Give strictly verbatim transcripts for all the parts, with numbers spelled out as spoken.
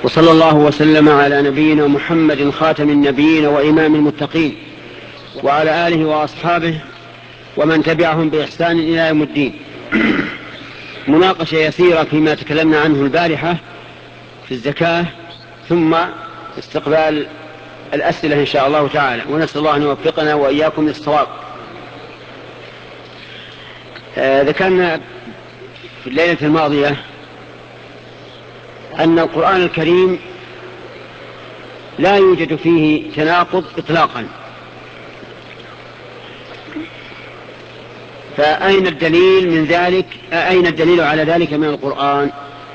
وصلى الله وسلم على نبينا محمد خاتم النبيين وإمام المتقين وعلى آله وأصحابه ومن تبعهم بإحسان إلى يوم الدين. مناقشة يسيرة فيما تكلمنا عنه البارحة في الزكاة، ثم استقبال الأسئلة إن شاء الله تعالى، ونسأل الله أن يوفقنا وإياكم للصواب. آه ذكرنا في الليلة الماضية أن القرآن الكريم لا يوجد فيه تناقض إطلاقا، فأين الدليل من ذلك؟ أين الدليل على ذلك من القرآن؟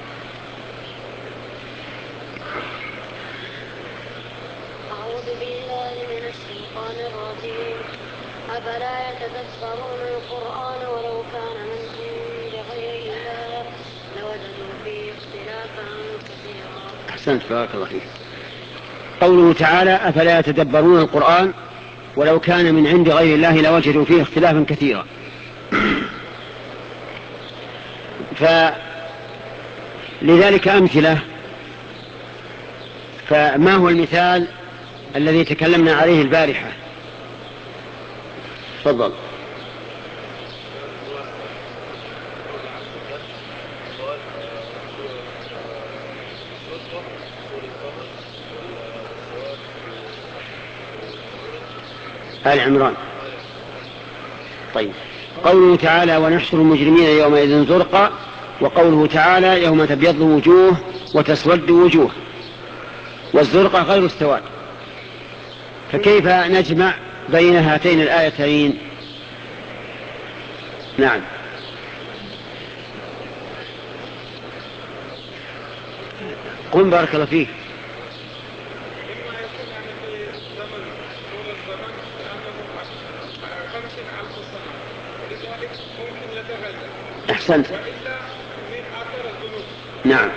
أعوذ بالله من الشيطان الرجيم. أفلا يتدبرون القرآن ولو كان من عند غير الله لوجدوا فيه اختلافا كثيرا. أحسنت، بارك الله فيك. قوله تعالى أفلا يتدبرون القرآن ولو كان من عند غير الله لوجدوا فيه اختلافا كثيرا. فلذلك أمثلة. فما هو المثال الذي تكلمنا عليه البارحة؟ تفضل. آل عمران. طيب، قوله تعالى ونحشر المجرمين يومئذ زرقا، وقوله تعالى يوم تبيض وجوه وتسود وجوه، والزرقة غير السواد. فكيف نجمع بين هاتين الآيتين؟ نعم. قم بارك الله فيك. أحسنت. نعم.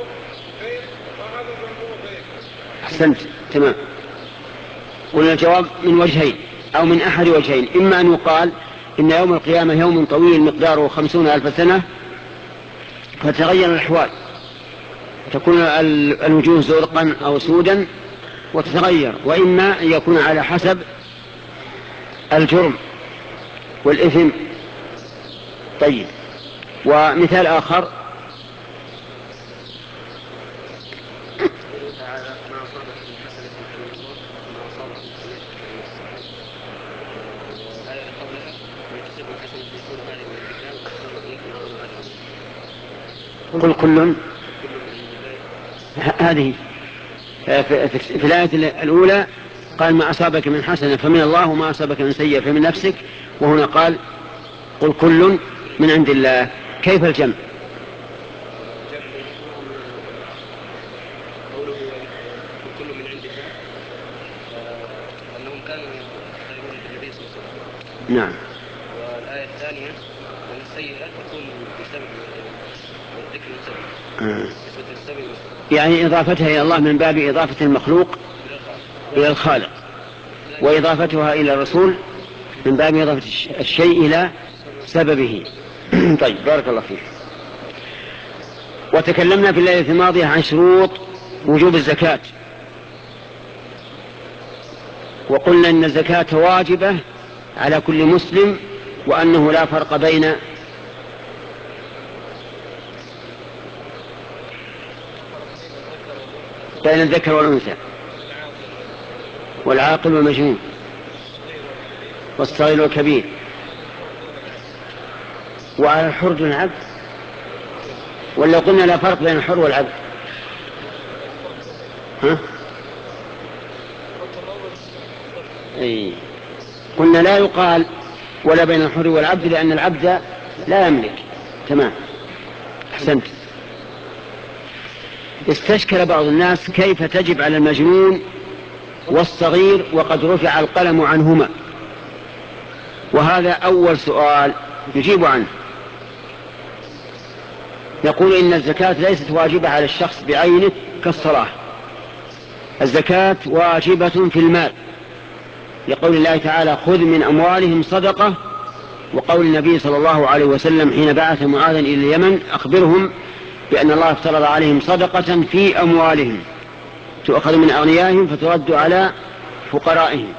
أحسنت، تمام. قلنا الجواب من وجهين أو من أحد وجهين. إما أن يقال إن يوم القيامة يوم طويل مقداره خمسون ألف سنة فتغير الأحوال، تكون الوجوه زرقا أو سودا وتتغير، وإما أن يكون على حسب الجرم والإثم. طيب، ومثال آخر قل كل، هذه في الآية الأولى قال ما أصابك من حسنة فمن الله وما أصابك من سيئة فمن نفسك، وهنا قال قل كل من عند الله. كيف الجمع؟ كل من عند الله أنهم كانوا يختارون بالنبي صلى الله عليه وسلم. نعم. والآية الثانية أن السيئة تكون بسبب الذكر والسبب. آه. يعني إضافتها إلى الله من باب إضافة المخلوق إلى الخالق، وإضافتها إلى الرسول من باب إضافة الشيء إلى سببه. طيب، بارك الله فيك. وتكلمنا في الليلة الماضية عن شروط وجوب الزكاة، وقلنا إن الزكاة واجبة على كل مسلم، وأنه لا فرق بين بين الذكر والأنثى والعاقل والمجنون والصغير والكبير، وعلى الحر دون العبد. ولا قلنا لا فرق بين الحر والعبد؟ ها؟ اي، قلنا لا يقال ولا بين الحر والعبد لأن العبد لا يملك. تمام، أحسنت. استشكل بعض الناس كيف تجب على المجنون والصغير وقد رفع القلم عنهما، وهذا أول سؤال يجيب عنه. يقول إن الزكاة ليست واجبة على الشخص بعينه كالصلاة. الزكاة واجبة في المال، لقول الله تعالى خذ من أموالهم صدقة، وقول النبي صلى الله عليه وسلم حين بعث معاذا إلى اليمن أخبرهم بأن الله افترض عليهم صدقة في أموالهم تؤخذ من أغنيائهم فترد على فقرائهم.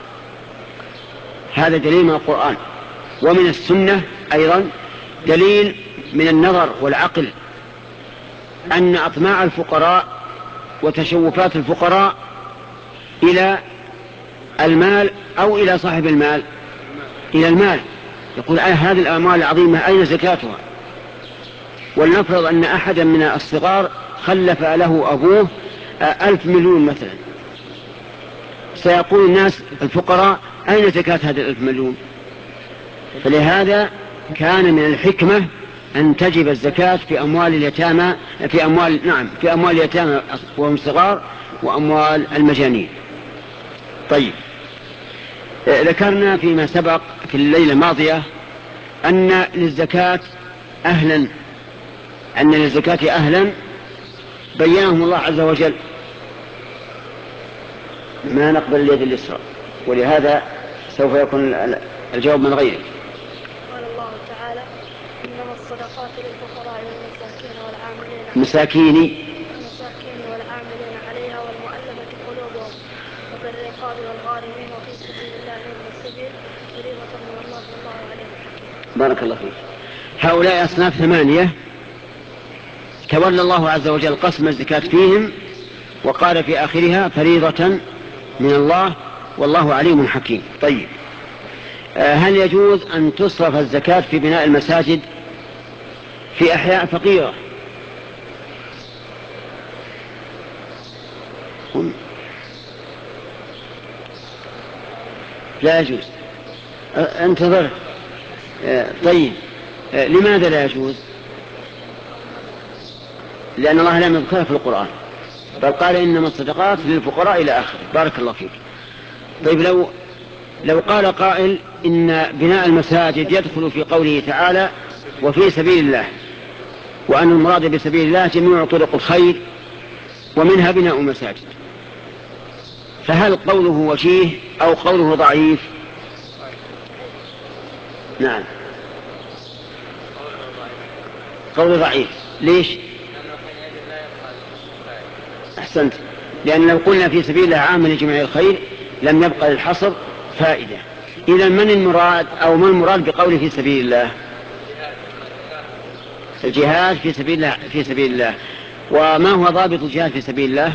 هذا دليل من القرآن. ومن السنة أيضا دليل من النظر والعقل أن أطماع الفقراء وتشوفات الفقراء إلى المال أو إلى صاحب المال، إلى المال. يقول هذه الأموال العظيمة أين زكاتها؟ ولنفرض أن أحدا من الصغار خلف له أبوه ألف مليون مثلا، سيقول الناس الفقراء أين زكاة هذا الألف مليون؟ فلهذا كان من الحكمة أن تجب الزكاة في أموال اليتامى، في أموال نعم في أموال اليتامى وهم صغار وأموال المجانين. طيب، ذكرنا فيما سبق في الليلة الماضية أن للزكاة أهلا، أن للزكاة أهلا بينهم الله عز وجل. ما نقبل اليد اليسرى، ولهذا سوف يكون الجواب من غيره. قال الله تعالى إنما الصدقات للفقراء والمساكين والعاملين مساكين المساكين والعاملين عليها والمؤلفة قلوبهم وفي الرقاب والغارمين وفي سبيل الله وابن السبيل فريضة من الله والله عليم حكيم. بارك الله فيك. هؤلاء أصناف ثمانية تولى الله عز وجل قسم الزكاة فيهم وقال في آخرها فريضة من الله والله عليم حكيم. طيب، هل يجوز أن تصرف الزكاة في بناء المساجد في أحياء فقيرة؟ لا يجوز. انتظر. طيب، لماذا لا يجوز؟ لأن الله لم يذكرها في القرآن، بل قال إنما الصدقات للفقراء إلى آخره. بارك الله فيك. طيب، لو لو قال قائل إن بناء المساجد يدخل في قوله تعالى وفي سبيل الله، وأن المراد بسبيل الله جميع طرق الخير ومنها بناء المساجد، فهل قوله وجيه أو قوله ضعيف؟ نعم، قوله ضعيف. ليش؟ أحسنت. لأن لو قلنا في سبيل الله عام لجميع الخير لم يبقى للحصر فائدة. إذا من المراد أو ما المراد بقوله في سبيل الله؟ الجهاد في سبيل الله. في سبيل الله. وما هو ضابط الجهاد في سبيل الله؟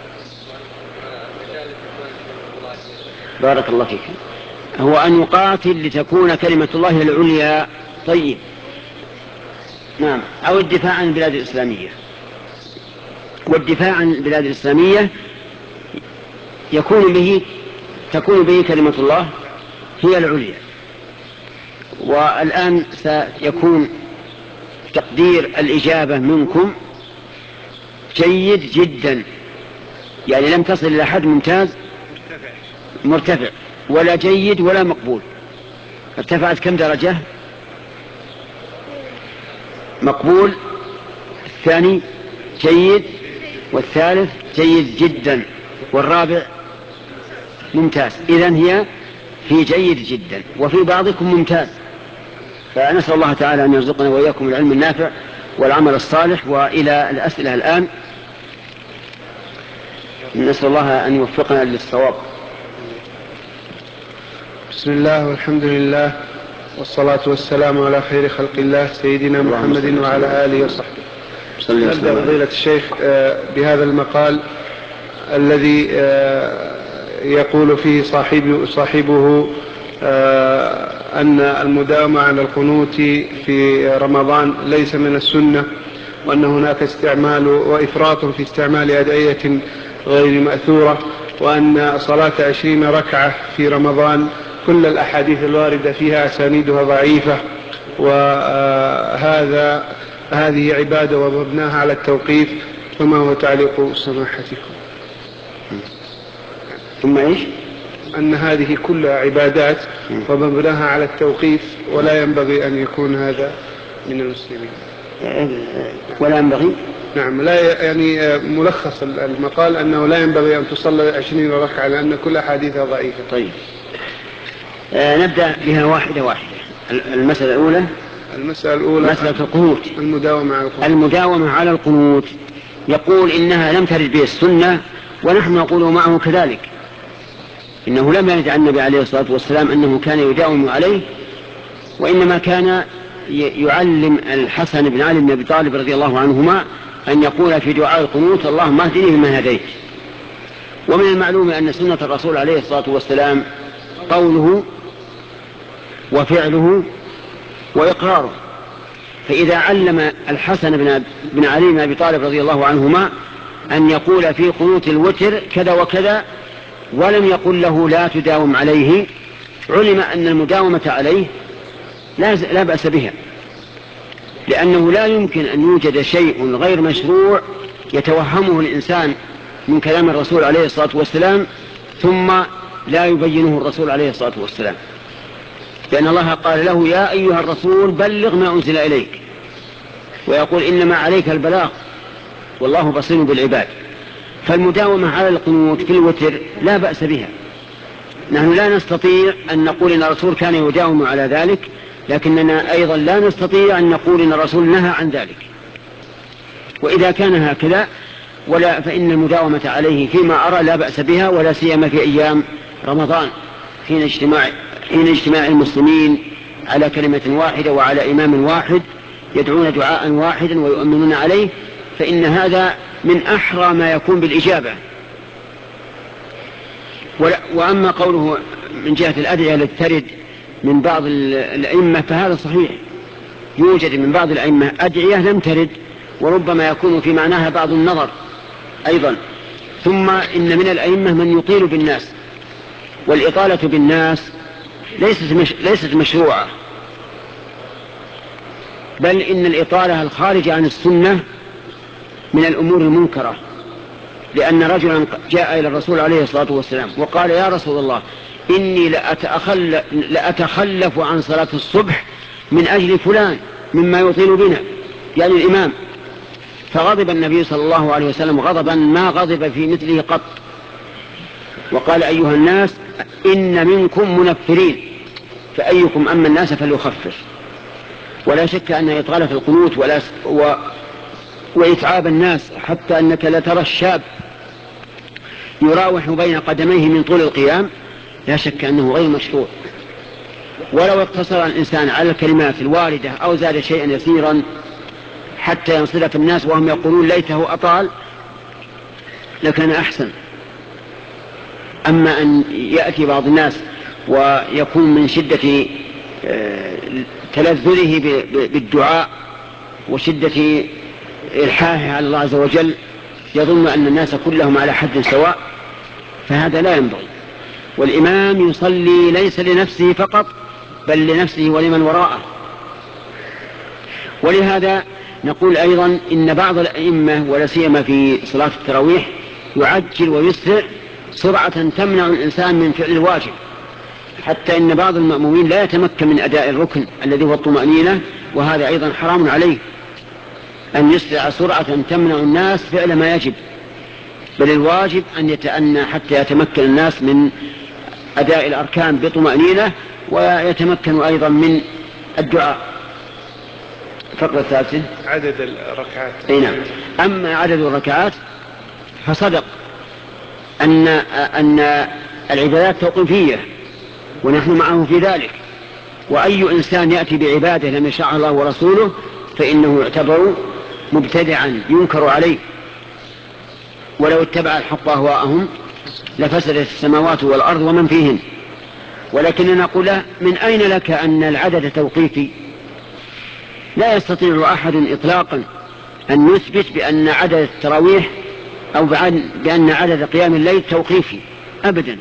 بارك الله فيك. هو أن يقاتل لتكون كلمة الله العليا. طيب، نعم، أو الدفاع عن البلاد الإسلامية. والدفاع عن البلاد الإسلامية يكون به تكون به كلمة الله هي العليا. والآن سيكون تقدير الإجابة منكم جيد جدا، يعني لم تصل إلى حد ممتاز مرتفع ولا جيد ولا مقبول. ارتفعت كم درجة؟ مقبول، الثاني جيد، والثالث جيد جدا، والرابع ممتاز. إذن هي في جيد جدا وفي بعضكم ممتاز. فنسأل الله تعالى أن يرزقنا وإياكم العلم النافع والعمل الصالح. وإلى الأسئلة الآن، نسأل الله أن يوفقنا للصواب. بسم الله والحمد لله والصلاة والسلام على خير خلق الله سيدنا محمد وعلى آله وصحبه. نبدأ فضيلة الشيخ بهذا المقال الذي يقول فيه صاحب صاحبه أن المداومة على القنوت في رمضان ليس من السنة، وأن هناك استعمال وإفراط في استعمال أدعية غير مأثورة، وأن صلاة عشرين ركعة في رمضان كل الأحاديث الواردة فيها أسانيدها ضعيفة، وهذا هذه عبادة ومبناها على التوقيف. فما هو تعليق سماحتكم؟ ثم إيش؟ أن هذه كلها عبادات ومبناها على التوقيف، ولا ينبغي أن يكون هذا من المسلمين. ولا ينبغي؟ نعم، لا يعني ملخص المقال أنه لا ينبغي أن تصلي عشرين ركعة لأن كل أحاديثها ضعيفة. طيب، آه نبدأ بها واحدة واحدة. المسألة الأولى المسألة الأولى مسألة القنوت، المداومة على القنوت. المداومة على القنوت يقول إنها لم ترد به السنة، ونحن نقول معه كذلك، إنه لم يرد عن النبي عليه الصلاة والسلام أنه كان يداوم عليه، وإنما كان يعلم الحسن بن علي بن أبي طالب رضي الله عنهما أن يقول في دعاء القنوت اللهم اهدني فيمن هديت. ومن المعلوم أن سنة الرسول عليه الصلاة والسلام قوله وفعله وإقراره، فإذا علم الحسن بن علي بن أبي طالب رضي الله عنهما أن يقول في قنوت الوتر كذا وكذا ولم يقل له لا تداوم عليه، علم أن المداومة عليه لا بأس بها، لأنه لا يمكن أن يوجد شيء غير مشروع يتوهمه الإنسان من كلام الرسول عليه الصلاة والسلام ثم لا يبينه الرسول عليه الصلاة والسلام، لأن الله قال له يا أيها الرسول بلغ ما أنزل إليك، ويقول إنما عليك البلاغ والله بصير بالعباد. فالمداومة على القنوت في الوتر لا بأس بها، نحن لا نستطيع أن نقول إن الرسول كان يداوم على ذلك، لكننا أيضا لا نستطيع أن نقول إن الرسول نهى عن ذلك. وإذا كان هكذا ولا فإن المداومة عليه فيما أرى لا بأس بها، ولا سيما في أيام رمضان حين اجتماع حين اجتماع المسلمين على كلمة واحدة وعلى إمام واحد يدعون دعاء واحدا ويؤمنون عليه، فإن هذا من أحرى ما يكون بالإجابة. وأما قوله من جهة الأدعية التي ترد من بعض الأئمة فهذا صحيح، يوجد من بعض الأئمة أدعية لم ترد، وربما يكون في معناها بعض النظر أيضا. ثم إن من الأئمة من يطيل بالناس، والإطالة بالناس ليست, مش ليست مشروعة، بل إن الإطالة الخارجة عن السنة من الأمور المنكرة، لأن رجلا جاء إلى الرسول عليه الصلاة والسلام وقال يا رسول الله إني لأتخلف, لأتخلف عن صلاة الصبح من أجل فلان مما يطيل بنا، يعني الإمام. فغضب النبي صلى الله عليه وسلم غضبا ما غضب في مثله قط، وقال أيها الناس إن منكم منفرين فأيكم أما الناس فليخفف. ولا شك أن إطالة القنوت ولا و وإتعاب الناس حتى أنك لترى الشاب يراوح بين قدميه من طول القيام لا شك أنه غير مشروع. ولو اقتصر الإنسان على الكلمات الواردة أو زاد شيئا يسيرا حتى ينصرف الناس وهم يقولون ليته أطال لكان أحسن. أما أن يأتي بعض الناس ويكون من شدة تلذذه بالدعاء وشدة إلحاحه على الله عز وجل يظن أن الناس كلهم على حد سواء، فهذا لا ينبغي. والإمام يصلي ليس لنفسه فقط بل لنفسه ولمن وراءه. ولهذا نقول أيضا إن بعض الأئمة ولا سيما في صلاة التراويح يعجل ويسرع سرعة تمنع الإنسان من فعل الواجب، حتى إن بعض المأمومين لا يتمكن من أداء الركن الذي هو الطمأنينة، وهذا أيضا حرام عليه أن يسرع سرعة تمنع الناس فعل ما يجب، بل الواجب أن يتأنى حتى يتمكن الناس من أداء الأركان بطمأنينة ويتمكن أيضا من الدعاء. فقرة الثالثة عدد الركعات. أي نعم. أما عدد الركعات فصدق أن أن العبادات توقيفية ونحن معه في ذلك، وأي إنسان يأتي بعبادة لم يشرعها الله ورسوله فإنه يعتبر مبتدعا ينكر عليه. ولو اتبع الحق أهواءهم لفسدت السماوات والأرض ومن فيهن. ولكننا نقول له من أين لك أن العدد توقيفي؟ لا يستطيع أحد إطلاقا أن يثبت بأن عدد التراويح أو بأن عدد قيام الليل توقيفي أبدا.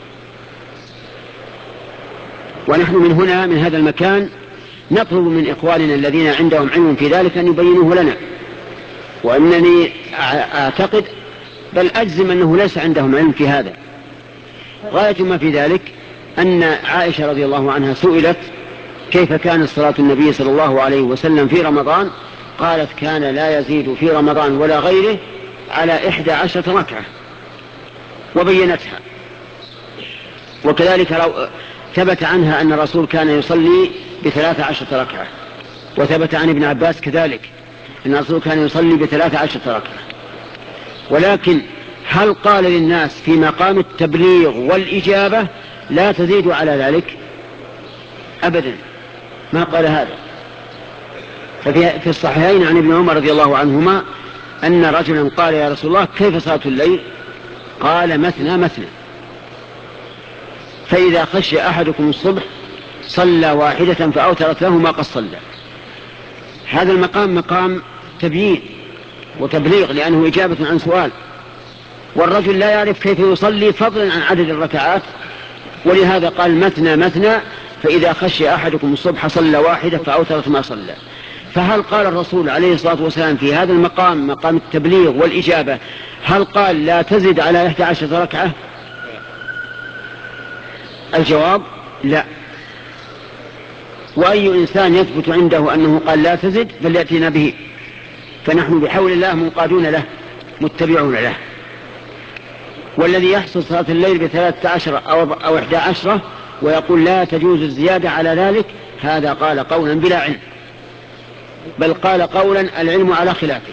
ونحن من هنا من هذا المكان نطلب من إخواننا الذين عندهم علم في ذلك أن يبينوه لنا، وأنني أعتقد بل أجزم أنه ليس عندهم علم في هذا. غاية ما في ذلك أن عائشة رضي الله عنها سئلت كيف كانت صلاة النبي صلى الله عليه وسلم في رمضان، قالت كان لا يزيد في رمضان ولا غيره على إحدى عشرة ركعة وبينتها. وكذلك لو ثبت عنها أن الرسول كان يصلي بثلاث عشرة ركعة وثبت عن ابن عباس كذلك أن الرسول كان يصلي بثلاث عشرة ركعة. ولكن هل قال للناس في مقام التبليغ والإجابة لا تزيدوا على ذلك؟ أبدا ما قال هذا. ففي الصحيحين عن ابن عمر رضي الله عنهما أن رجلا قال يا رسول الله كيف صلاة الليل؟ قال مثنى مثنى، فإذا خشي أحدكم الصبح صلى واحدة فأوترت له ما قد صلى. هذا المقام مقام تبيين وتبليغ لأنه إجابة عن سؤال، والرجل لا يعرف كيف يصلي فضلا عن عدد الركعات، ولهذا قال مثنى مثنى، فإذا خشي أحدكم الصبح صلى واحدة فأوترت ما صلى. فهل قال الرسول عليه الصلاة والسلام في هذا المقام مقام التبليغ والإجابة هل قال لا تزد على إحدى عشرة ركعة؟ الجواب لا. وأي إنسان يثبت عنده أنه قال لا تزد فليأتينا به، فنحن بحول الله منقادون له متبعون له. والذي يحصل صلاة الليل بثلاثة عشر أو إحدى عشرة ويقول لا تجوز الزيادة على ذلك، هذا قال قولا بلا علم، بل قال قولا العلم على خلافه،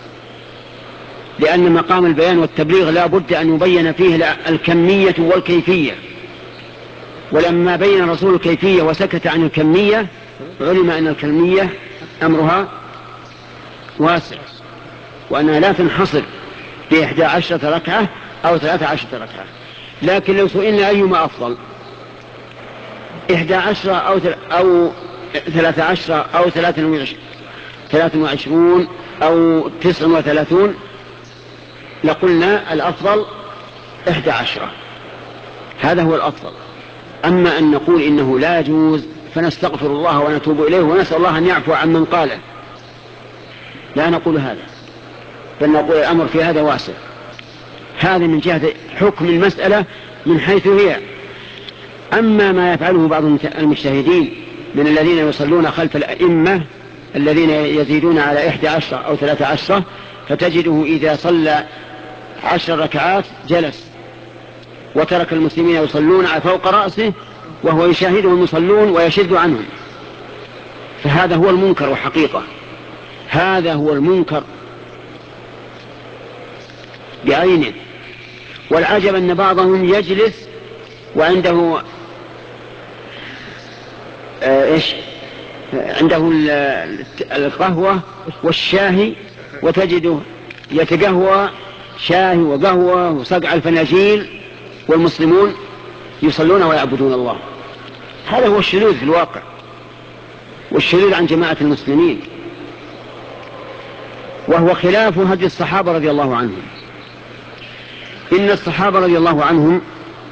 لأن مقام البيان والتبليغ لا بد أن يبين فيه الكمية والكيفية، ولما بين الرسول الكيفية وسكت عن الكمية علم أن الكمية أمرها واسع، وأنها لا تنحصر بإحدى عشرة ركعة أو ثلاثة عشرة ركعة. لكن لو سئلنا أيما أفضل، إحدى عشرة أو أو ثلاثة عشرة أو ثلاثة وعشرون أو تسع وثلاثون، لقلنا الأفضل إحدى عشرة، هذا هو الأفضل. أما أن نقول إنه لا يجوز فنستغفر الله ونتوب إليه ونسأل الله أن يعفو عن من قاله، لا نقول هذا، بل نقول الأمر في هذا واسع. هذا من جهة حكم المسألة من حيث هي. أما ما يفعله بعض المجتهدين من الذين يصلون خلف الأئمة الذين يزيدون على إحدى عشرة أو ثلاثة عشرة، فتجده إذا صلى عشر ركعات جلس وترك المسلمين يصلون فوق رأسه وهو يشاهدهم يصلون ويشد عنهم، فهذا هو المنكر وحقيقة، هذا هو المنكر بعينه. والعجب أن بعضهم يجلس وعنده آه إيش عنده القهوة والشاهي، وتجده يتقهوى شاهي وقهوة وصقع الفناجيل والمسلمون يصلون ويعبدون الله. هذا هو الشذوذ في الواقع، والشذوذ عن جماعة المسلمين، وهو خلاف هدي الصحابة رضي الله عنهم. إن الصحابة رضي الله عنهم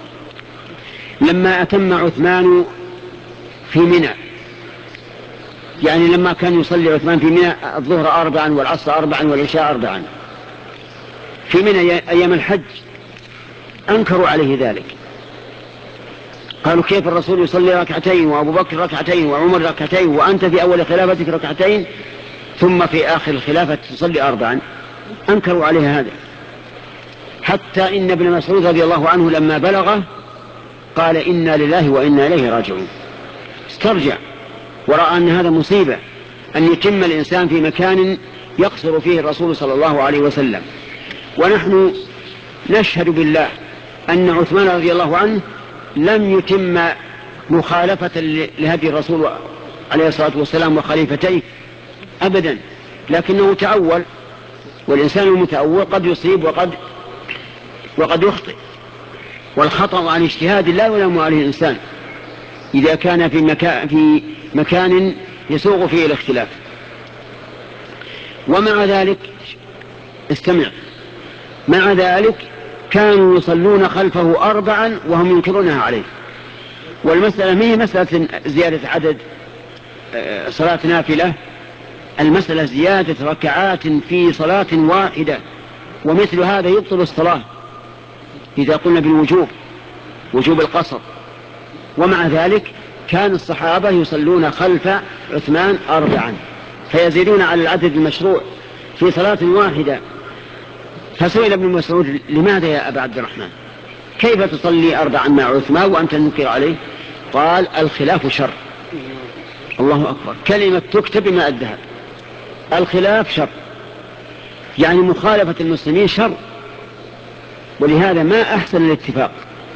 لما أتم عثمان في منى، يعني لما كان يصلي عثمان في منى الظهر أربعا والعصر أربعا والعشاء أربعا في منى أيام الحج، أنكروا عليه ذلك، قالوا كيف الرسول يصلي ركعتين وأبو بكر ركعتين وعمر ركعتين وأنت في أول خلافتك ركعتين ثم في آخر الخلافة تصلي أربعا؟ أنكروا عليه هذا، حتى إن ابن مسعود رضي الله عنه لما بلغه قال إنا لله وإنا إليه راجعون، استرجع ورأى أن هذا مصيبة أن يتم الإنسان في مكان يقصر فيه الرسول صلى الله عليه وسلم. ونحن نشهد بالله أن عثمان رضي الله عنه لم يتم مخالفة لهدي الرسول عليه الصلاة والسلام وخليفتيه أبدا، لكنه تأول، والإنسان المتأول قد يصيب وقد وقد يخطئ، والخطأ عن اجتهاد لا يلام عليه الإنسان إذا كان في مكان, في مكان يسوغ فيه الاختلاف. ومع ذلك استمع، مع ذلك كانوا يصلون خلفه أربعا وهم ينكرونها عليه. والمسألة ما هي مسألة زيادة عدد صلاة نافلة، المسألة زيادة ركعات في صلاة واحدة، ومثل هذا يبطل الصلاة إذا قلنا بالوجوب وجوب القصر. ومع ذلك كان الصحابة يصلون خلف عثمان أربعا فيزيدون على العدد المشروع في صلاة واحدة. فسئل ابن مسعود لماذا يا أبا عبد الرحمن كيف تصلي أربعا مع عثمان وأنت تنكر عليه؟ قال الخلاف شر، الله أكبر، كلمة تكتب بماء الذهب. الخلاف شر، يعني مخالفة المسلمين شر، ولهذا ما أحسن الاتفاق.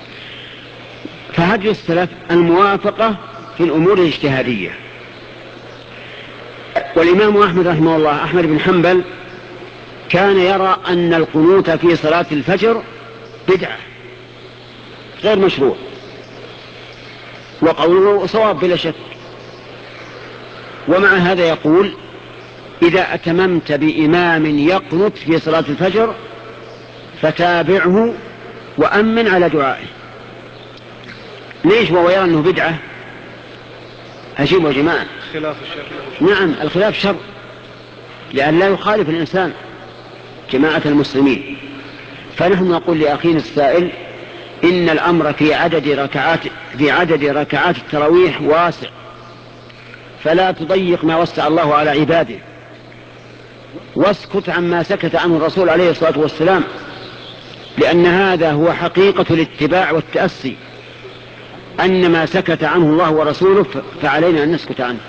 فهدي السلف الموافقة في الأمور الاجتهادية. والإمام أحمد رحمه الله، أحمد بن حنبل، كان يرى أن القنوت في صلاة الفجر بدعة غير مشروع، وقوله صواب بلا شك. ومع هذا يقول: إذا أتممت بإمام يقنت في صلاة الفجر فتابعه وأمن على دعائه. ليش وهو يرى أنه بدعة؟ أجيبوا يا جماعة. خلاف الشر. نعم، الخلاف شر، لأن لا يخالف الإنسان جماعة المسلمين. فنحن نقول لأخينا السائل: إن الأمر في عدد ركعات في عدد ركعات التراويح واسع، فلا تضيق ما وسع الله على عباده، واسكت عما سكت عنه الرسول عليه الصلاة والسلام، لأن هذا هو حقيقة الاتباع والتأسي، أن ما سكت عنه الله ورسوله فعلينا أن نسكت عنه،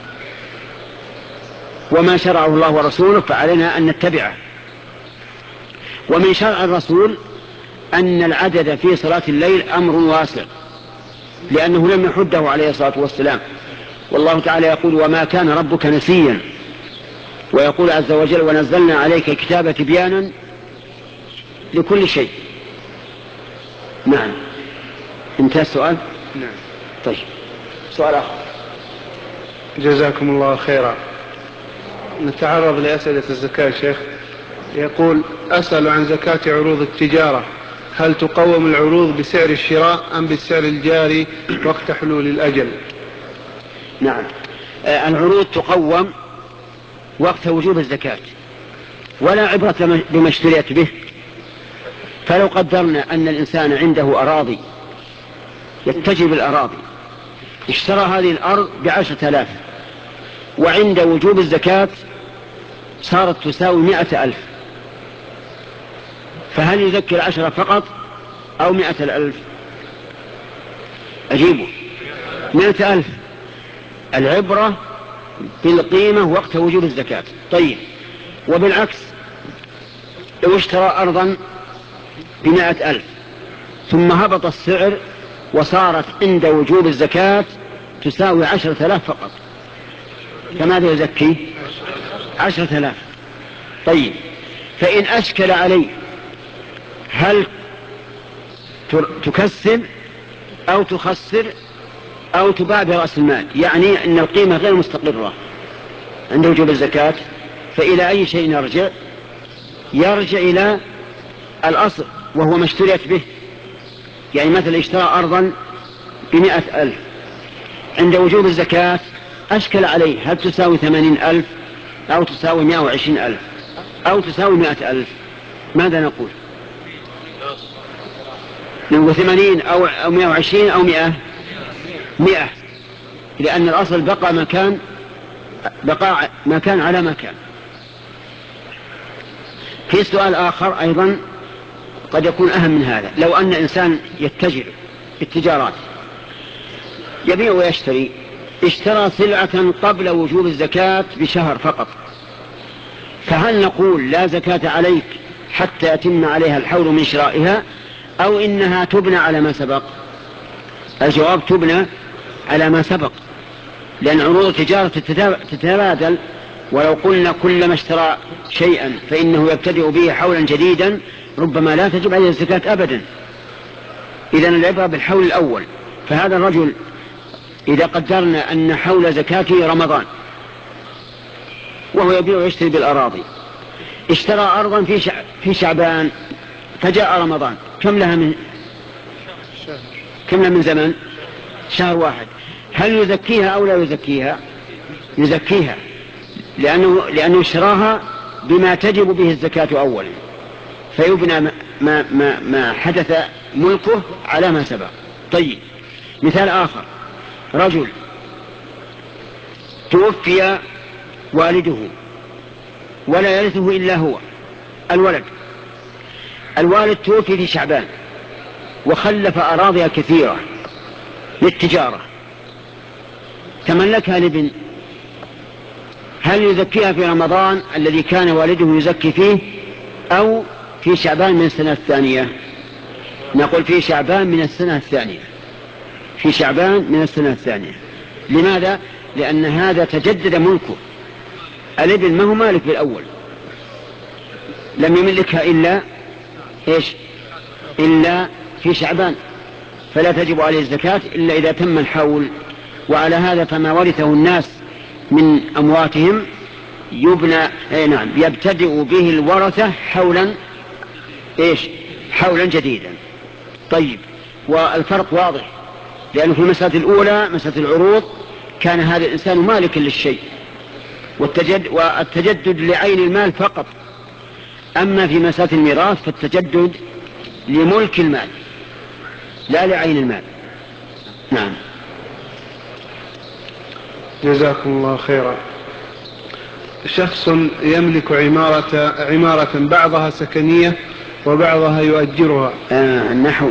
وما شرعه الله ورسوله فعلينا أن نتبعه. ومن شرع الرسول أن العدد في صلاة الليل أمر واسع، لأنه لم يحده عليه الصلاة والسلام. والله تعالى يقول: وما كان ربك نسيا. ويقول عز وجل: ونزلنا عليك الكتاب تبيانا لكل شيء. نعم، انتهى السؤال. نعم. طيب، سؤال آخر. جزاكم الله خيرا. نتعرض لأسئلة الزكاة شيخ. يقول: أسأل عن زكاة عروض التجارة، هل تقوم العروض بسعر الشراء أم بالسعر الجاري وقت حلول الأجل؟ نعم، آه العروض تقوم وقت وجوب الزكاة، ولا عبرة بما اشتريت به. فلو قدرنا أن الإنسان عنده أراضي، يتجه بالأراضي، اشترى هذه الأرض بعشرة آلاف، وعند وجوب الزكاة صارت تساوي مئة ألف، فهل يزكي العشرة فقط أو مئة الألف؟ أجيبه: مئة ألف. العبرة بالقيمة وقت وجوب الزكاة. طيب، وبالعكس، لو اشترى أرضا بمئة ألف ثم هبط السعر وصارت عند وجوب الزكاة تساوي عشرة آلاف فقط، فماذا يزكي؟ عشرة آلاف. طيب، فإن أشكل عليه هل تكسب أو تخسر أو تباع برأس المال، يعني أن القيمة غير مستقرة عند وجوب الزكاة، فإلى أي شيء يرجع؟ يرجع إلى الأصل وهو ما اشتريت به. يعني مثلا اشترى أرضا بمئة ألف، عند وجوب الزكاة أشكل عليه هل تساوي ثمانين ألف أو تساوي مئة وعشرين ألف أو تساوي مئة ألف، ماذا نقول؟ نقول ثمانين أو أو مئة وعشرين أو مئة مئة، لأن الأصل بقى مكان بقى مكان على مكان. في سؤال آخر أيضا قد يكون أهم من هذا: لو أن إنسان يتجر بالتجارات، يبيع ويشتري، اشترى سلعة قبل وجوب الزكاة بشهر فقط، فهل نقول لا زكاة عليك حتى يتم عليها الحول من شرائها، أو إنها تبنى على ما سبق؟ الجواب: تبنى على ما سبق، لأن عروض التجارة تتبادل، ولو قلنا كلما اشترى شيئا فإنه يبتدئ به حولا جديدا ربما لا تجب عليه الزكاة أبدا. إذن العبرة بالحول الأول. فهذا الرجل إذا قدرنا أن حول زكاته رمضان وهو يبيع ويشتري بالأراضي، اشترى أرضا في شع... في شعبان، فجاء رمضان، كم لها من كم لها من زمن؟ شهر واحد. هل يزكيها أو لا يزكيها؟ يزكيها، لأنه لأنه اشتراها بما تجب به الزكاة أولا، فيبنى ما ما ما حدث ملكه على ما سبق. طيب، مثال آخر: رجل توفي والده ولا يرثه إلا هو الولد، الوالد توفي في شعبان وخلف أراضي كثيرة للتجارة، تملكها لابن هل يزكيها في رمضان الذي كان والده يزكي فيه أو في شعبان من السنة الثانية؟ نقول في شعبان من السنة الثانية، في شعبان من السنة الثانية. لماذا؟ لأن هذا تجدد ملكه. الابن ما هو مالك بالأول، لم يملكها إلا إيش؟ إلا في شعبان، فلا تجب عليه الزكاة إلا إذا تم الحول. وعلى هذا فما ورثه الناس من أمواتهم يبنى أي نعم يبتدئ به الورثة حولا إيش؟ حولا جديدا. طيب، والفرق واضح، لأنه في المسألة الأولى مسألة العروض كان هذا الإنسان مالكا للشيء والتجدد, والتجدد لعين المال فقط. أما في مسألة الميراث فالتجدد لملك المال لا لعين المال. نعم. جزاكم الله خيرا. شخص يملك عمارة, عمارة بعضها سكنية وبعضها يؤجرها. آه النحو.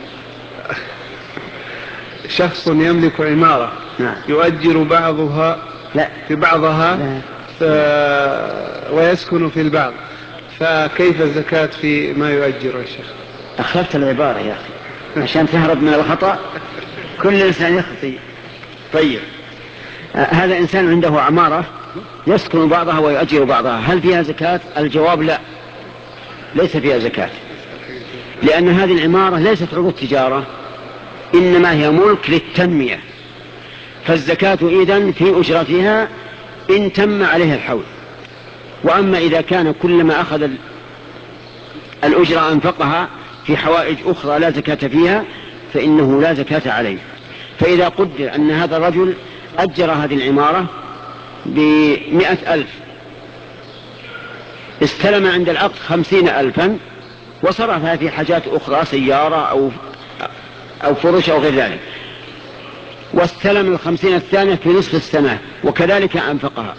شخص يملك عمارة نعم. يؤجر بعضها لا. في بعضها لا. ف... ويسكن في البعض، فكيف الزكاة في ما يؤجر يا شيخ؟ أخذت العبارة يا أخي عشان تهرب من الخطأ. كل إنسان يخطئ. طيب، آه هذا إنسان عنده عمارة يسكن بعضها ويؤجر بعضها، هل فيها زكاة؟ الجواب لا، ليس فيها زكاة، لأن هذه العمارة ليست عروض تجارة، إنما هي ملك للتنمية، فالزكاة إذن في أجرتها إن تم عليها الحول. وأما إذا كان كلما أخذ الأجرة أنفقها في حوائج أخرى لا زكاة فيها فإنه لا زكاة عليه. فإذا قدر أن هذا الرجل أجر هذه العمارة بمئة ألف، استلم عند العقد خمسين ألفا وصرفها في حاجات أخرى، سيارة أو أو فرش أو غير ذلك، واستلم الخمسين الثانية في نصف السنة وكذلك أنفقها،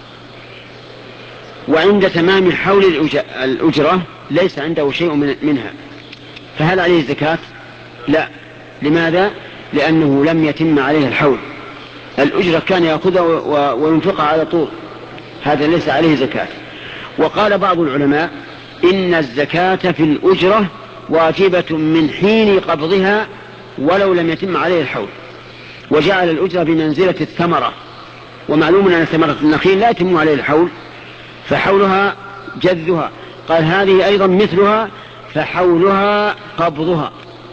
وعند تمام حول الأجرة ليس عنده شيء منها، فهل عليه زكاة؟ لا. لماذا؟ لأنه لم يتم عليه الحول، الأجرة كان يأخذها وينفقها على طول، هذا ليس عليه زكاة. وقال بعض العلماء إن الزكاة في الأجرة واجبة من حين قبضها ولو لم يتم عليه الحول، وجعل الأجرة بمنزلة الثمرة، ومعلوم أن ثمرة النخيل لا يتم عليه الحول فحولها جذها، قال هذه أيضا مثلها فحولها قبضها.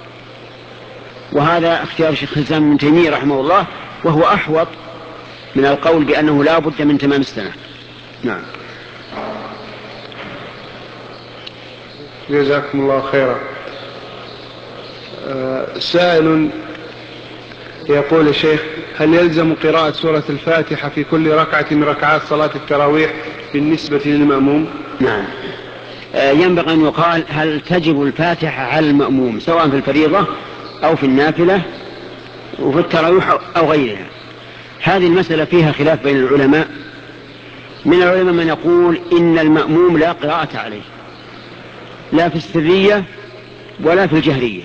وهذا اختيار الشيخ الإسلام ابن تيمية رحمه الله، وهو أحوط من القول بأنه لا بد من تمام السنة. نعم. جزاكم الله خيرا. سائل يقول الشيخ: هل يلزم قراءة سورة الفاتحة في كل ركعة من ركعات صلاة التراويح بالنسبة للمأموم؟ نعم. ينبغي أن يقال هل تجب الفاتحة على المأموم سواء في الفريضة أو في النافلة وفي التراويح أو غيرها. هذه المسألة فيها خلاف بين العلماء. من العلماء من يقول إن المأموم لا قراءة عليه لا في السرية ولا في الجهرية،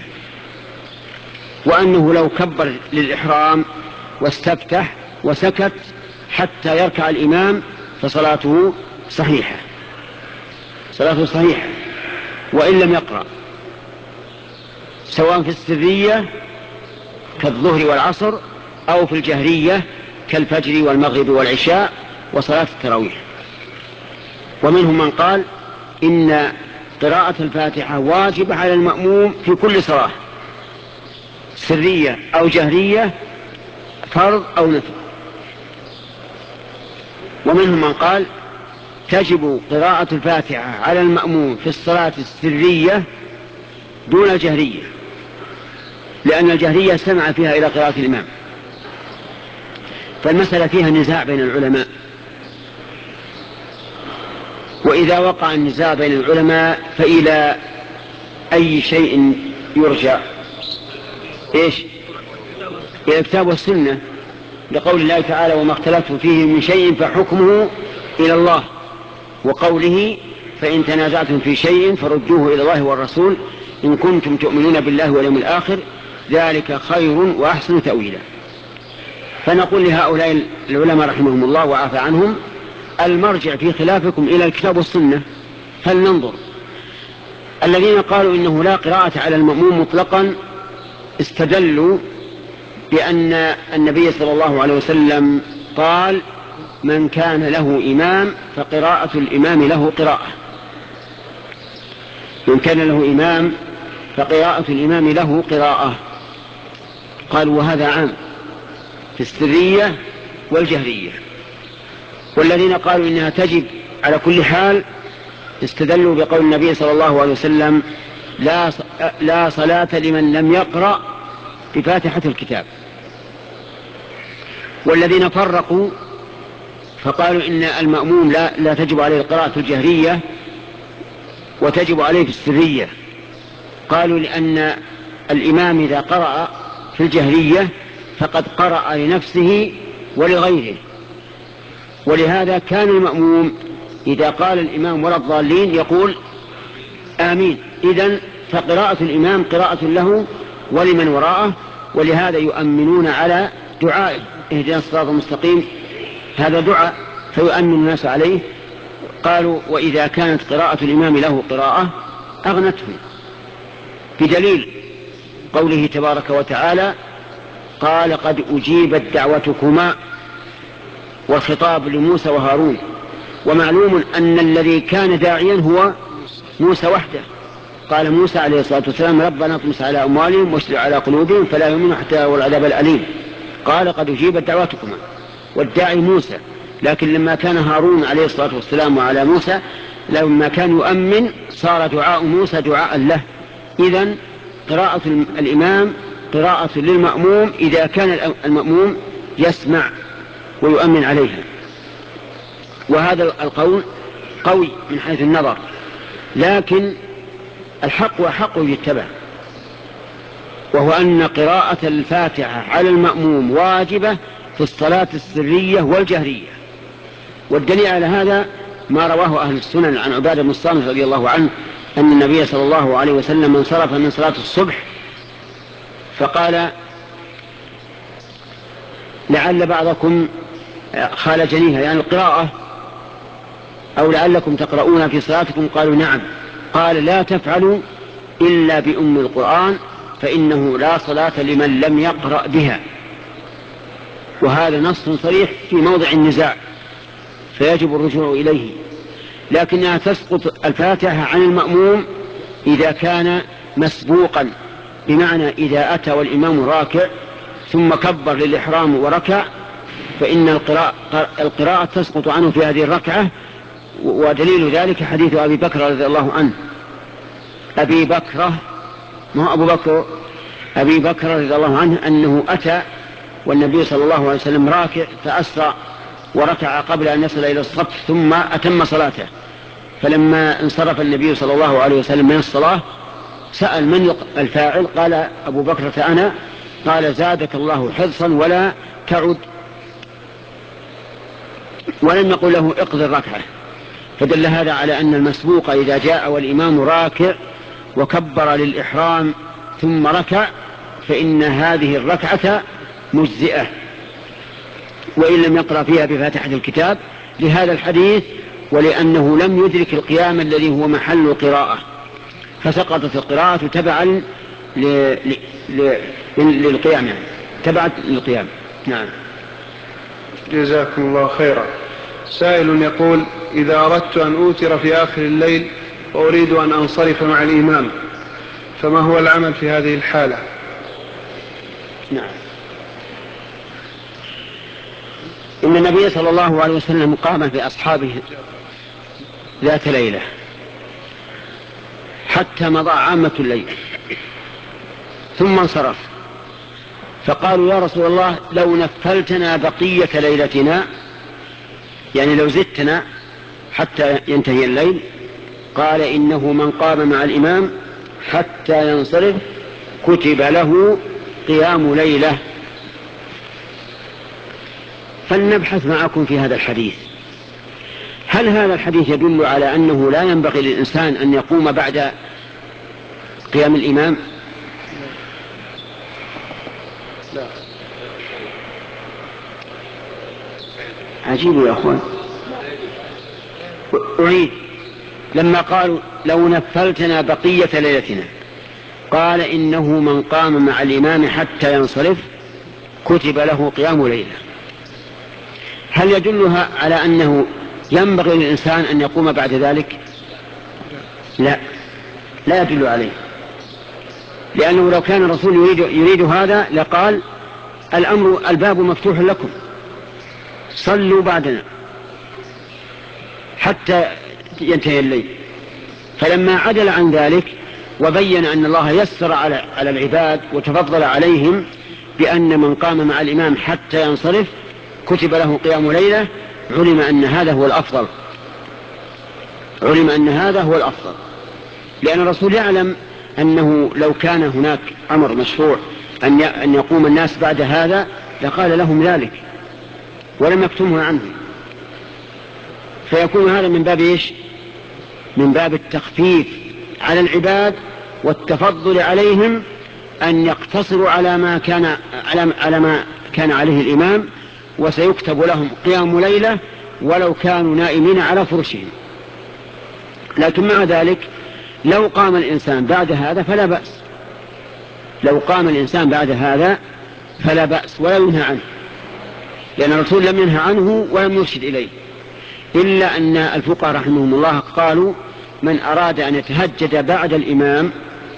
وأنه لو كبر للإحرام واستفتح وسكت حتى يركع الإمام فصلاته صحيحة، صلاته صحيحة وإن لم يقرأ، سواء في السرية كالظهر والعصر أو في الجهرية كالفجر والمغرب والعشاء وصلاة التراويح. ومنهم من قال إن قراءة الفاتحة واجب على المأموم في كل صلاة سرية أو جهرية، فرض أو نفل. ومنهم من قال تجب قراءة الفاتحة على المأموم في الصلاة السرية دون الجهرية، لأن الجهرية سمع فيها إلى قراءة الإمام. فالمسألة فيها نزاع بين العلماء، وإذا وقع النزاع بين العلماء فإلى أي شيء يرجع؟ إيش؟ إلى الكتاب والسنة، لقول الله تعالى: وما اختلفتم فيه من شيء فحكمه إلى الله، وقوله: فإن تنازعتم في شيء فردوه إلى الله والرسول إن كنتم تؤمنون بالله واليوم الآخر ذلك خير وأحسن تأويلا. فنقول لهؤلاء العلماء رحمهم الله وعافى عنهم: المرجع في خلافكم إلى الكتاب والسنة. هل ننظر؟ الذين قالوا إنه لا قراءة على المأموم مطلقا استدلوا بأن النبي صلى الله عليه وسلم قال: من كان له إمام فقراءة الإمام له قراءة. من كان له إمام فقراءة الإمام له قراءة. قالوا وهذا عام في السرية والجهرية. والذين قالوا إنها تجب على كل حال استدلوا بقول النبي صلى الله عليه وسلم: لا لا صلاة لمن لم يقرأ بفاتحة الكتاب. والذين فرقوا فقالوا إن المأموم لا, لا تجب عليه القراءة الجهرية وتجب عليه في السرية. قالوا لأن الإمام إذا قرأ في الجهرية فقد قرأ لنفسه ولغيره، ولهذا كان المأموم إذا قال الإمام ولا الضالين يقول آمين. إذن فقراءة الإمام قراءة له ولمن وراءه، ولهذا يؤمنون على دعائه: اهدنا الصراط المستقيم، هذا دعاء فيؤمن الناس عليه. قالوا وإذا كانت قراءة الإمام له قراءة أغنته، بدليل قوله تبارك وتعالى: قال قد أجيبت دعوتكما، والخطاب لموسى وهارون. ومعلوم أن الذي كان داعيا هو موسى وحده. قال موسى عليه الصلاة والسلام: ربنا اطمس على أموالهم واشدد على قلوبهم فلا يؤمنوا حتى يروا العذاب الأليم. قال قد أجيبت دعوتكما، والداعي موسى. لكن لما كان هارون عليه الصلاة والسلام وعلى موسى لما كان يؤمن صار دعاء موسى دعاء له. إذن قراءة الإمام قراءة للمأموم إذا كان المأموم يسمع ويؤمن عليها. وهذا القول قوي من حيث النظر، لكن الحق وحق يتبع، وهو أن قراءة الفاتحة على المأموم واجبة في الصلاة السرية والجهرية. والدليل على هذا ما رواه أهل السنن عن عبادة بن الصامت رضي الله عنه أن النبي صلى الله عليه وسلم انصرف من صلاة الصبح فقال: لعل بعضكم خالجنيها، يعني القراءة، أو لعلكم تقرؤون في صلاتكم. قالوا نعم. قال: لا تفعلوا إلا بأم القرآن فإنه لا صلاة لمن لم يقرأ بها. وهذا نص صريح في موضع النزاع فيجب الرجوع إليه. لكنها تسقط الفاتحة عن المأموم إذا كان مسبوقا، بمعنى إذا أتى والإمام راكع ثم كبر للإحرام وركع فإن القراءة, القراءة تسقط عنه في هذه الركعة. ودليل ذلك حديث أبي بكر رضي الله عنه. أبي بكر ما هو أبو بكر أبي بكر رضي الله عنه أنه أتى والنبي صلى الله عليه وسلم راكع فأسرع وركع قبل أن يصل إلى الصف ثم أتم صلاته. فلما انصرف النبي صلى الله عليه وسلم من الصلاة سأل من الفاعل؟ قال أبو بكر أنا. قال: زادك الله حرصا ولا تعد. ولم يقل له اقضي الركعة. فدل هذا على أن المسبوق إذا جاء والإمام راكع وكبر للإحرام ثم ركع فإن هذه الركعة مجزئة وإن لم يقرأ فيها بفاتحة الكتاب، لهذا الحديث ولأنه لم يدرك القيام الذي هو محل القراءة، فسقطت القراءة تبعا للقيام، يعني تبعا للقيام. نعم. جزاكم الله خيرا. سائل يقول: إذا أردت أن أوتر في آخر الليل وأريد أن أنصرف مع الإمام فما هو العمل في هذه الحالة؟ نعم. إن النبي صلى الله عليه وسلم قام بأصحابه ذات ليلة حتى مضى عامة الليل ثم انصرف، فقالوا: يا رسول الله لو نفلتنا بقية ليلتنا، يعني لو زدتنا حتى ينتهي الليل. قال: إنه من قام مع الإمام حتى ينصرف كتب له قيام ليلة. فلنبحث معكم في هذا الحديث، هل هذا الحديث يدل على أنه لا ينبغي للإنسان أن يقوم بعد قيام الإمام؟ لا. عجيب يا أخوان. أعيد لما قالوا لو نفلتنا بقية ليلتنا، قال إنه من قام مع الإمام حتى ينصرف كتب له قيام ليلة. هل يدلها على أنه ينبغي للإنسان أن يقوم بعد ذلك؟ لا، لا يدل عليه، لأنه لو كان الرسول يريد, يريد هذا لقال الأمر الباب مفتوح لكم صلوا بعدنا حتى ينتهي الليل. فلما عدل عن ذلك وبين أن الله يسر على, على العباد وتفضل عليهم بأن من قام مع الإمام حتى ينصرف كتب له قيام ليلة، علم أن هذا هو الأفضل، علم أن هذا هو الأفضل، لأن الرسول يعلم أنه لو كان هناك أمر مشروع أن يقوم الناس بعد هذا لقال لهم ذلك ولم يكتمه عنه. فيكون هذا من باب إيش؟ من باب التخفيف على العباد والتفضل عليهم أن يقتصروا على ما كان على ما كان عليه الإمام، وسيكتب لهم قيام ليلة ولو كانوا نائمين على فرشهم. لكن مع ذلك لو قام الإنسان بعد هذا فلا بأس، لو قام الإنسان بعد هذا فلا بأس ولا ينهى عنه، لأن الرسول لم ينهى عنه ولم يرشد إليه، إلا أن الفقهاء رحمهم الله قالوا من أراد أن يتهجد بعد الإمام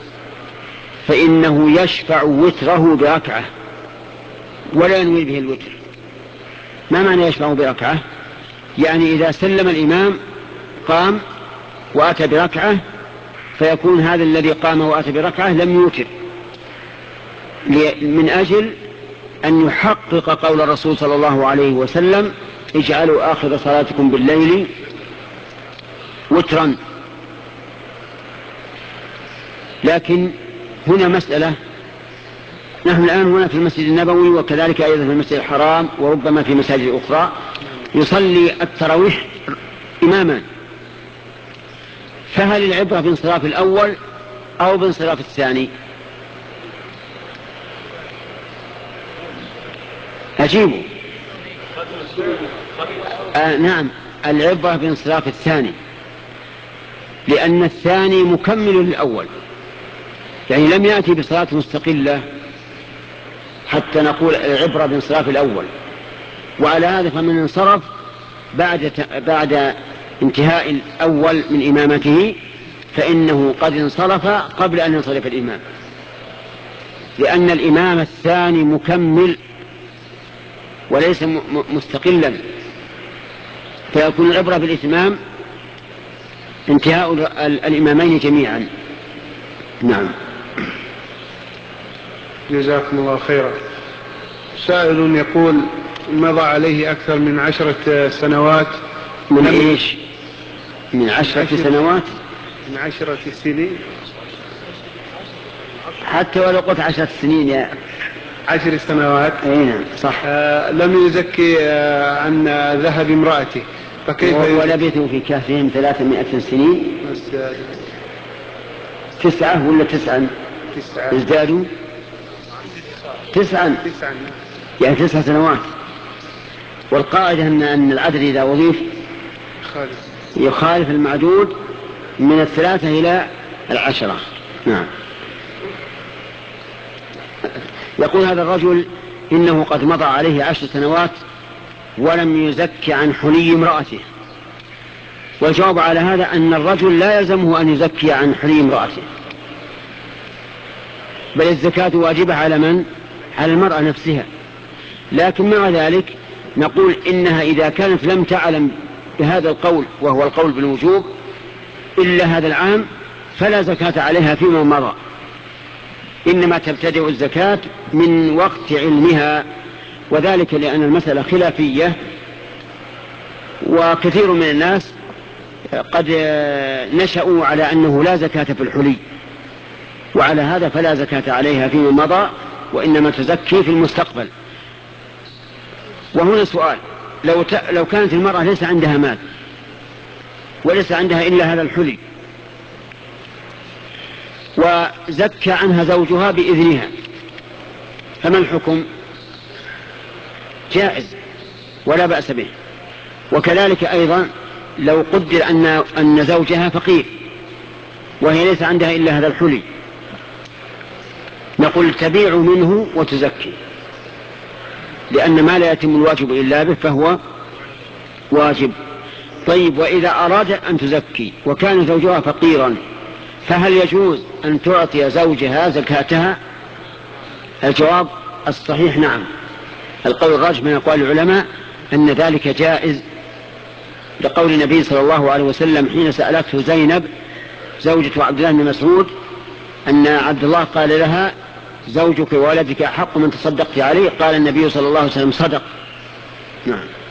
فإنه يشفع وتره بركعة ولا ينوي به الوتر. ما معنى يشفع بركعة؟ يعني إذا سلم الإمام قام وأتى بركعة فيكون هذا الذي قام وأتى بركعة لم يوتر، من أجل أن يحقق قول الرسول صلى الله عليه وسلم اجعلوا آخر صلاتكم بالليل وترا. لكن هنا مسألة، نحن الآن هنا في المسجد النبوي وكذلك أيضا في المسجد الحرام وربما في مساجد أخرى يصلي التراويح إماما، فهل العبرة بانصراف الأول أو بانصراف الثاني؟ أجيبوا. آه نعم، العبرة بانصراف الثاني، لأن الثاني مكمل للأول، يعني لم يأتي بصلاة مستقلة حتى نقول العبرة بانصراف الأول. وعلى هذا فمن انصرف بعد بعد انتهاء الأول من إمامته فإنه قد انصرف قبل أن ينصرف الإمام، لأن الإمام الثاني مكمل وليس مستقلا، فيكون العبرة بالإتمام انتهاء الإمامين جميعا. نعم. جزاكم الله خيرا. سائل يقول مضى عليه أكثر من عشرة سنوات من إيش؟ من عشرة عشر سنوات من عشرة سنين، حتى ولو قلت عشرة سنين يا عشر سنوات. أين صح. آه لم يزكي آه عن ذهب امرأته، فكيف ولبثوا في كهفهم ثلاثمائة سنين تسعة ولا تسعا تسعة ازدادوا تسعا تسعة يعني تسع سنوات. والقاعدة أن, أن العدد إذا وضيف يخالف المعدود من الثلاثة إلى العشرة. نعم. يقول هذا الرجل إنه قد مضى عليه عشر سنوات ولم يزكي عن حلي امرأته، والجواب على هذا أن الرجل لا يلزمه أن يزكي عن حلي امرأته، بل الزكاة واجبة على من؟ على المرأة نفسها. لكن مع ذلك نقول إنها إذا كانت لم تعلم بهذا القول وهو القول بالوجوب إلا هذا العام فلا زكاة عليها فيما مضى، إنما تبتدئ الزكاة من وقت علمها، وذلك لأن المسألة خلافية وكثير من الناس قد نشأوا على أنه لا زكاة في الحلي، وعلى هذا فلا زكاة عليها فيما مضى وإنما تزكي في المستقبل. وهنا سؤال، لو, ت... لو كانت المرأة ليس عندها مال وليس عندها إلا هذا الحلي وزكى عنها زوجها بإذنها فما الحكم؟ جائز ولا بأس به. وكذلك أيضا لو قدر أن, أن زوجها فقير وهي ليس عندها إلا هذا الحلي، نقول تبيع منه وتزكي، لأن ما لا يتم الواجب إلا به فهو واجب. طيب، وإذا أراد أن تزكي وكان زوجها فقيرا فهل يجوز أن تعطي زوجها زكاتها؟ الجواب الصحيح نعم. القول الراجح من أقوال العلماء أن ذلك جائز، لقول النبي صلى الله عليه وسلم حين سألته زينب زوجة عبد الله بن مسعود أن عبد الله قال لها زوجك وولدك أحق من تصدقت عليه، قال النبي صلى الله عليه وسلم صدق. نعم.